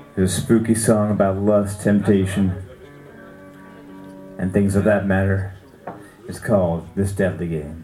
It's a spooky song about lust, temptation, and things of that matter. It's called This Deadly Game.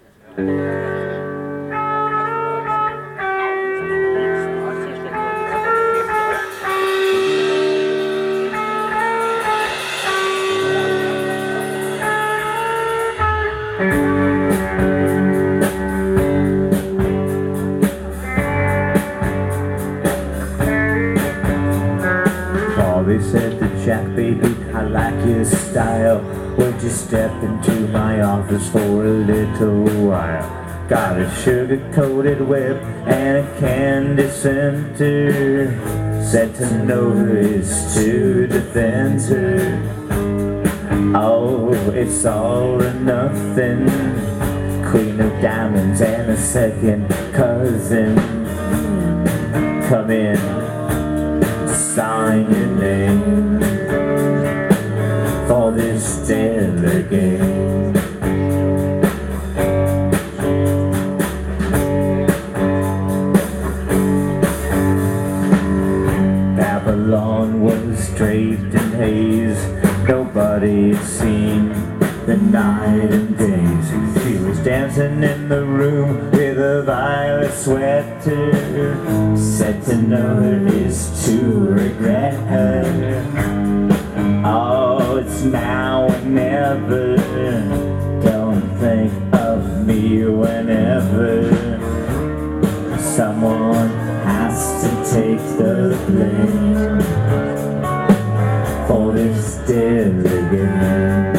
They said to Jack, baby, I like your style. Would you step into my office for a little while? Got a sugar-coated whip and a candy center. Said to know her is to defend her. Oh, it's all or nothing. Queen of diamonds and a second cousin. Come in. Sign your name for this deadly game. Babylon was draped in haze. Nobody had seen the night and days. She was dancing in the room with a violet sweater. Said to know her is to regret her. Oh, it's now or never. Don't think of me whenever. Someone has to take the blame for this deadly game.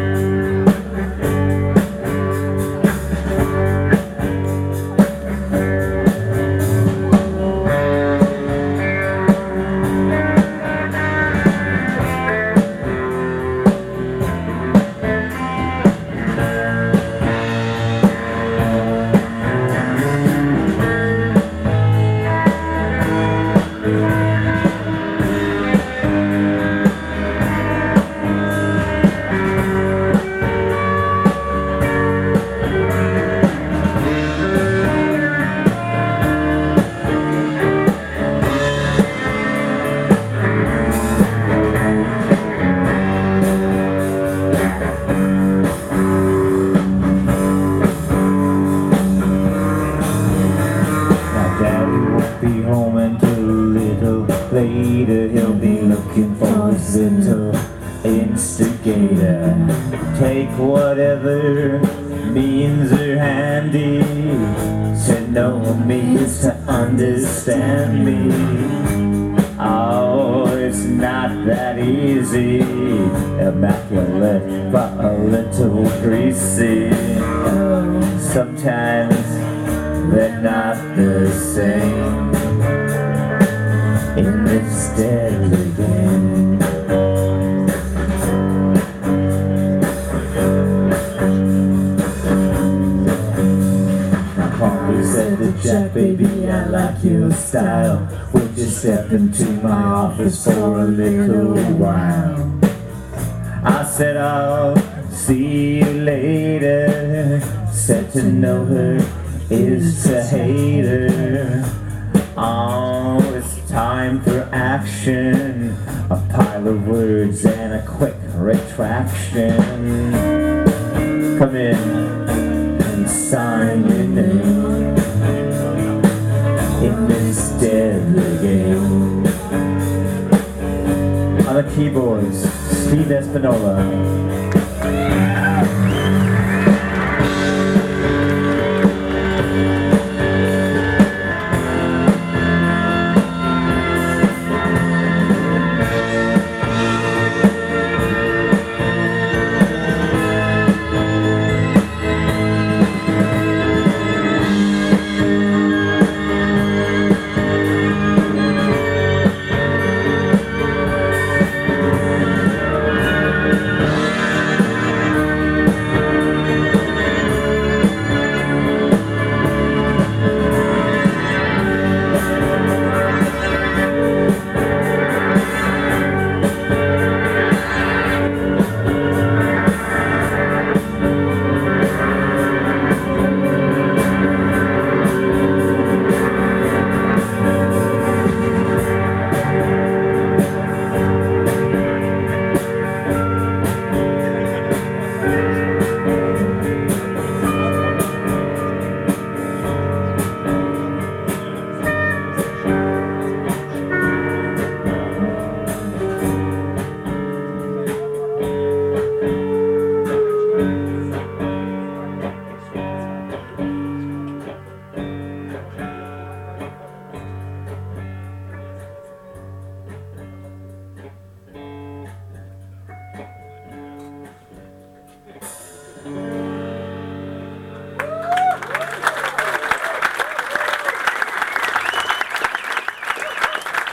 Be home until a little later. He'll be looking for his little instigator. Take whatever means are handy. To know me is to understand me. Oh, it's not that easy. Immaculate but a little greasy. Sometimes they're not the same in this deadly game. My father said to Jack, baby, I like your style. Would you step into my office for a little while? I said, I'll see you later. Said to know her is to hate her. Oh, it's time for action. A pile of words and a quick retraction. Come in and sign your name in this deadly game. On the keyboards, Steve Espinola.